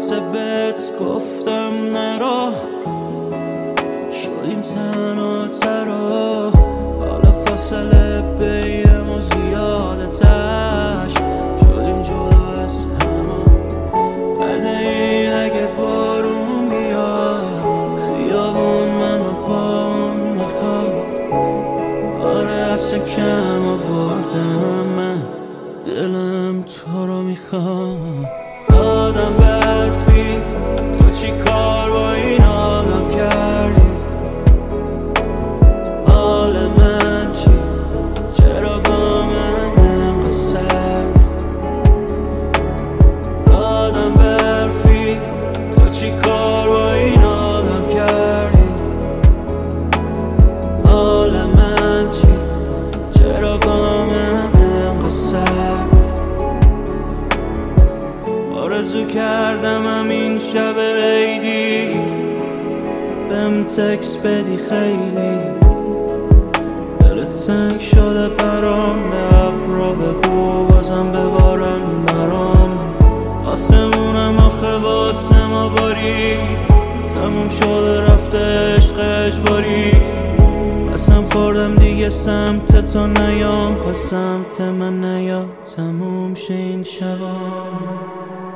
واسه بهت گفتم نرو، شدیم تنها ترا، حالا فاصله بین ما زیاده تش، شدیم جدا از همه. بده این اگه بارون بیاد خیابون منو بام میخواد، آره اصلا کم آوردم من، دلم تو رو میخواد. آدم برفی تو چی کار با این آدم کردی؟ حال من چی؟ چرا با من انقدر سردی؟ آدم برفی تو چی کار با این آدم کردی؟ حال من چی؟ چرا با من انقدر سردی؟ آرزو کردم همین شب عیدی بهم تکس بدی، خیلی دلت تنگ شده برام، به ابرا بگو بازم ببارم برام. آسمونم آخه واسه ما باری، تموم شده رفته عشق اجباری. قسم خوردم دیگه سمت تو نیام، پس سمت من نیا، تموم شه این شبا.